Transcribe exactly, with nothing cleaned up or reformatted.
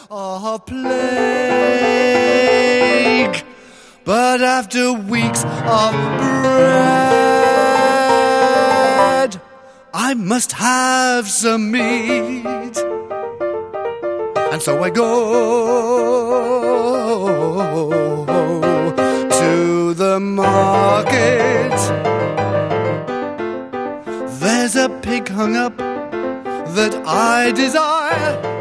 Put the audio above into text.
a plague. But after weeks of bread, I must have some meat. And so I go to the market. There's a pig hung up that I desire.